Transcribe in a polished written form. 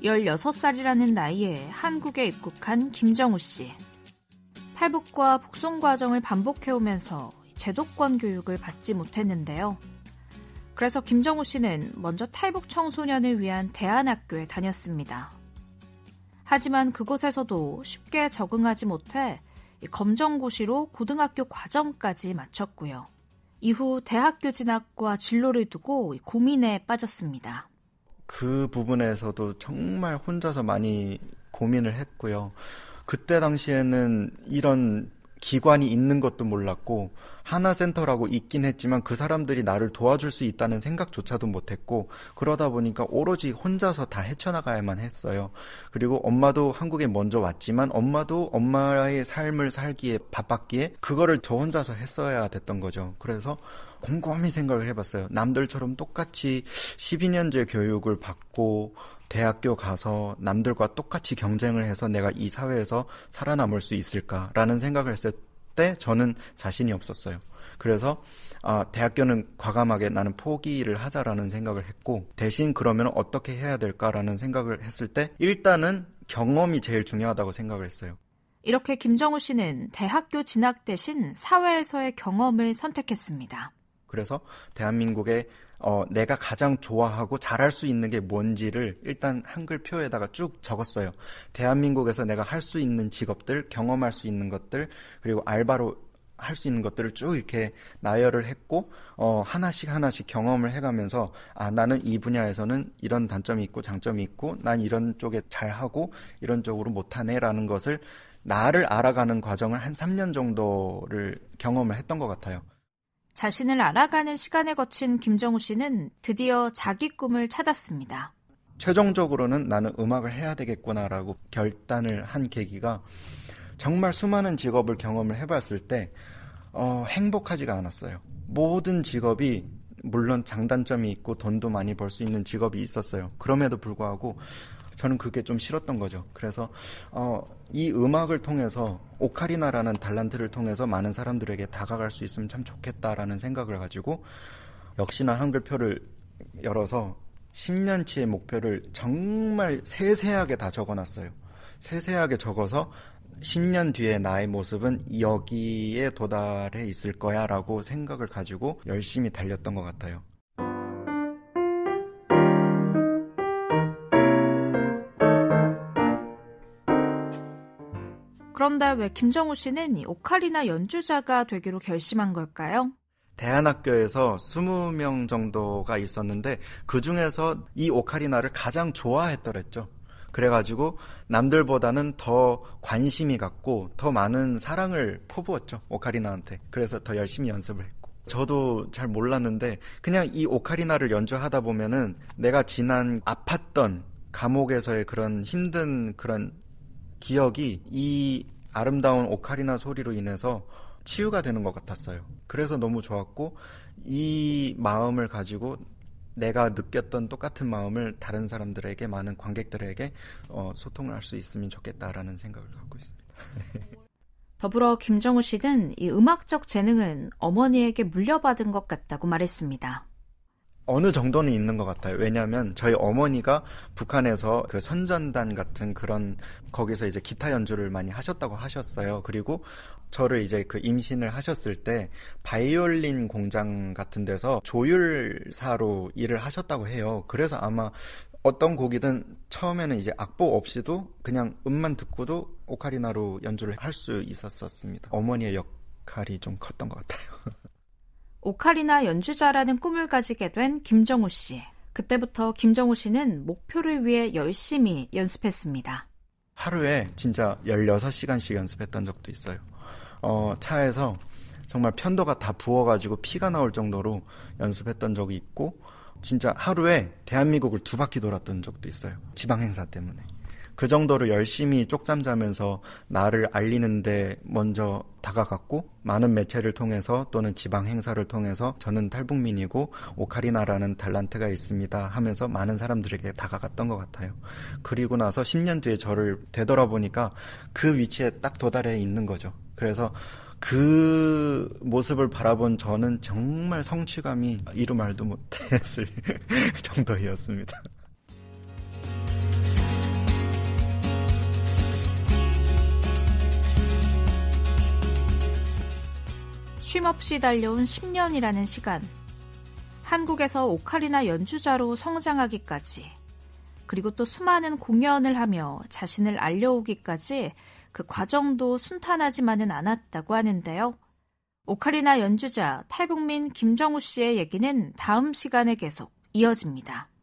16살이라는 나이에 한국에 입국한 김정우 씨. 탈북과 북송 과정을 반복해오면서 제도권 교육을 받지 못했는데요. 그래서 김정우 씨는 먼저 탈북 청소년을 위한 대안학교에 다녔습니다. 하지만 그곳에서도 쉽게 적응하지 못해 검정고시로 고등학교 과정까지 마쳤고요. 이후 대학교 진학과 진로를 두고 고민에 빠졌습니다. 그 부분에서도 정말 혼자서 많이 고민을 했고요. 그때 당시에는 이런 기관이 있는 것도 몰랐고 하나센터라고 있긴 했지만 그 사람들이 나를 도와줄 수 있다는 생각조차도 못했고 그러다 보니까 오로지 혼자서 다 헤쳐나가야만 했어요. 그리고 엄마도 한국에 먼저 왔지만 엄마도 엄마의 삶을 살기에 바빴기에 그거를 저 혼자서 했어야 됐던 거죠. 그래서 곰곰이 생각을 해봤어요. 남들처럼 똑같이 12년제 교육을 받고 대학교 가서 남들과 똑같이 경쟁을 해서 내가 이 사회에서 살아남을 수 있을까라는 생각을 했을 때 저는 자신이 없었어요. 그래서 대학교는 과감하게 나는 포기를 하자라는 생각을 했고 대신 그러면 어떻게 해야 될까라는 생각을 했을 때 일단은 경험이 제일 중요하다고 생각을 했어요. 이렇게 김정우 씨는 대학교 진학 대신 사회에서의 경험을 선택했습니다. 그래서 대한민국에 내가 가장 좋아하고 잘할 수 있는 게 뭔지를 일단 한글표에다가 쭉 적었어요. 대한민국에서 내가 할 수 있는 직업들, 경험할 수 있는 것들, 그리고 알바로 할 수 있는 것들을 쭉 이렇게 나열을 했고 하나씩 경험을 해가면서 나는 이 분야에서는 이런 단점이 있고 장점이 있고 난 이런 쪽에 잘하고 이런 쪽으로 못하네라는 것을 나를 알아가는 과정을 한 3년 정도를 경험을 했던 것 같아요. 자신을 알아가는 시간을 거친 김정우 씨는 드디어 자기 꿈을 찾았습니다. 최종적으로는 나는 음악을 해야 되겠구나라고 결단을 한 계기가 정말 수많은 직업을 경험을 해봤을 때 행복하지가 않았어요. 모든 직업이 물론 장단점이 있고 돈도 많이 벌 수 있는 직업이 있었어요. 그럼에도 불구하고 저는 그게 좀 싫었던 거죠. 그래서 이 음악을 통해서 오카리나라는 달란트를 통해서 많은 사람들에게 다가갈 수 있으면 참 좋겠다라는 생각을 가지고 역시나 한글표를 열어서 10년치의 목표를 정말 세세하게 다 적어놨어요. 세세하게 적어서 10년 뒤에 나의 모습은 여기에 도달해 있을 거야 라고 생각을 가지고 열심히 달렸던 것 같아요. 그런데 왜 김정우 씨는 이 오카리나 연주자가 되기로 결심한 걸까요? 대안학교에서 20명 정도가 있었는데 그중에서 이 오카리나를 가장 좋아했더랬죠. 그래가지고 남들보다는 더 관심이 갖고 더 많은 사랑을 퍼부었죠. 오카리나한테. 그래서 더 열심히 연습을 했고. 저도 잘 몰랐는데 그냥 이 오카리나를 연주하다 보면은 내가 지난 아팠던 감옥에서의 그런 힘든 그런 기억이 이 아름다운 오카리나 소리로 인해서 치유가 되는 것 같았어요. 그래서 너무 좋았고 이 마음을 가지고 내가 느꼈던 똑같은 마음을 다른 사람들에게 많은 관객들에게 소통을 할 수 있으면 좋겠다라는 생각을 갖고 있습니다. 더불어 김정우 씨는 이 음악적 재능은 어머니에게 물려받은 것 같다고 말했습니다. 어느 정도는 있는 것 같아요. 왜냐하면 저희 어머니가 북한에서 그 선전단 같은 그런 거기서 이제 기타 연주를 많이 하셨다고 하셨어요. 그리고 저를 이제 그 임신을 하셨을 때 바이올린 공장 같은 데서 조율사로 일을 하셨다고 해요. 그래서 아마 어떤 곡이든 처음에는 이제 악보 없이도 그냥 음만 듣고도 오카리나로 연주를 할 수 있었습니다. 어머니의 역할이 좀 컸던 것 같아요. 오카리나 연주자라는 꿈을 가지게 된 김정우 씨. 그때부터 김정우 씨는 목표를 위해 열심히 연습했습니다. 하루에 진짜 16시간씩 연습했던 적도 있어요. 차에서 정말 편도가 다 부어가지고 피가 나올 정도로 연습했던 적이 있고 진짜 하루에 대한민국을 2바퀴 돌았던 적도 있어요. 지방 행사 때문에. 그 정도로 열심히 쪽잠 자면서 나를 알리는데 먼저 다가갔고 많은 매체를 통해서 또는 지방 행사를 통해서 저는 탈북민이고 오카리나라는 달란트가 있습니다 하면서 많은 사람들에게 다가갔던 것 같아요. 그리고 나서 10년 뒤에 저를 되돌아보니까 그 위치에 딱 도달해 있는 거죠. 그래서 그 모습을 바라본 저는 정말 성취감이 이루 말도 못했을 정도였습니다. 쉼없이 달려온 10년이라는 시간. 한국에서 오카리나 연주자로 성장하기까지, 그리고 또 수많은 공연을 하며 자신을 알려오기까지 그 과정도 순탄하지만은 않았다고 하는데요. 오카리나 연주자 탈북민 김정우 씨의 얘기는 다음 시간에 계속 이어집니다.